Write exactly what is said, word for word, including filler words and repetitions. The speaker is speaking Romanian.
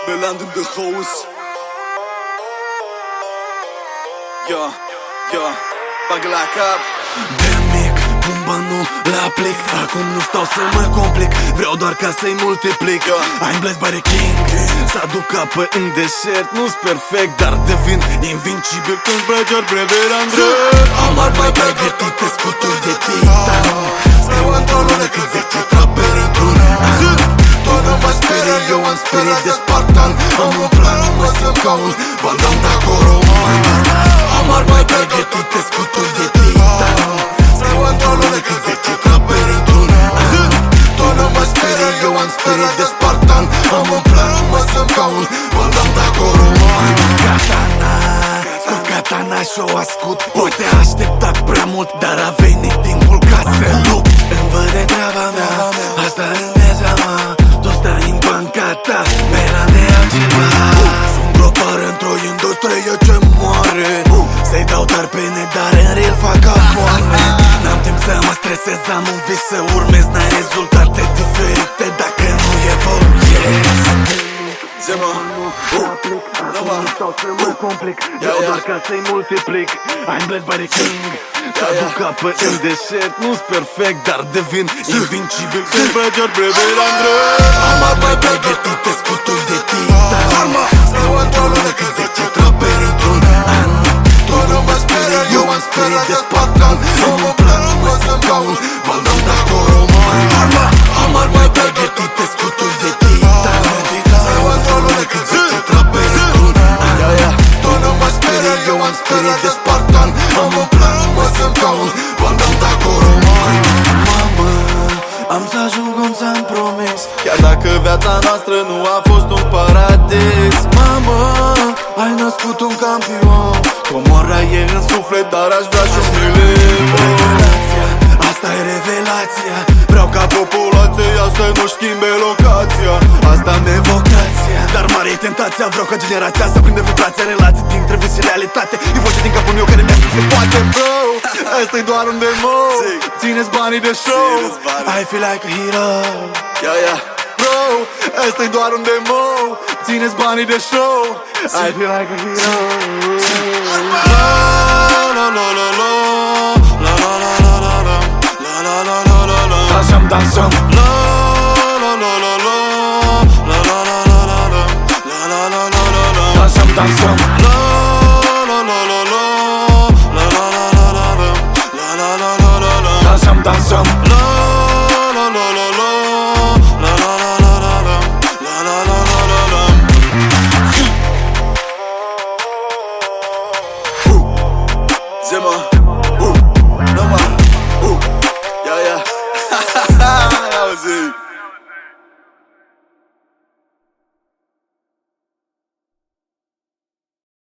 Beland in the house. Yo, yo, bagă la cap. De mic, pun banul la plic. Acum nu stau să mă complic, vreau doar ca să-i multiplic. I'm blessed by the king. Să aduc apă în deșert, nu-s perfect, dar devin invincibil când brăgeor brever Andrei. Am armai pregătite, scuturi de titan. Scriu într-o lună cât zece traperi într-un an. Tu nu mă sperii, eu am spirit de spartan. Am un plan, nu mă să caul Van Damme d'acolo. Am armai pregătite, scuturi de titan. Scriu într-o lună cât zece traperi într-un an. Tu nu mă sperii, eu am spirit de spartan. Am un plan, nu mă să caul Van Damme d'acolo. Katana, cu katana și-o ascut. Poate a așteptat prea mult, dar a venit timpul ca să lupt. Îmi văd treaba mea, asta în meza mea. Tu stai în banca ta, mera de altceva. Sunt gropar într-o industrie ce moare. Să-i dau dar pene, dar în real fac afoame. N-am timp să mă stresez, am un vis să urmez. N-ai rezultate diferite dacă nu evoluezi. Zema, nu stau să mă complic, vreau doar ca să-i multiplic. I'm blessed by the king. Să aduc apă în deșert, nu-s perfect, dar devin invincibil când brăgeor brever Andrei. Am armai pregătite, scuturi de titan. Scriu într-o lună cât zece traperi într-un an. Tu nu mă sperii, eu am spirit de spartan. Am un plan, nu mă să-mi caul Van Damme d'acolo. Am armai pregătite, scuturi de titan. Scriu într-o lună cât zece traperi într-un an. Tu nu mă sperii, eu am spirit de spartan. Am un plan, nu mă să-mi caul Van Damme d'acolo. Mamă, am să ajung cum ți-am promis, chiar dacă viața noastră nu a fost un paradis. Mamă, ai născut un campion. Comora e în suflet, dar aș vrea și un milion. Revelația, asta e revelația. Vreau ca populația să nu schimbe locația. Asta-mi e vocația, dar mare e tentația. Vreau ca generația să prinde vibrația. Relații dintre vis și realitate. E voce din capul meu care mi-a spus se poate, bro. Asta-i doar un demo. Țineți banii de show. I feel like a hero. Yeah, yeah. Bro, asta-i doar un demo. Țineți banii de show. I feel like a hero. La la la la la. La la la la la la. La la la la la la. Dansăm, dansăm. La la la la la. La la la la la la. La la la la la la. Dansăm, dansăm. La la la la la. La la la la la la. La la la la la la. Dansăm, dansăm.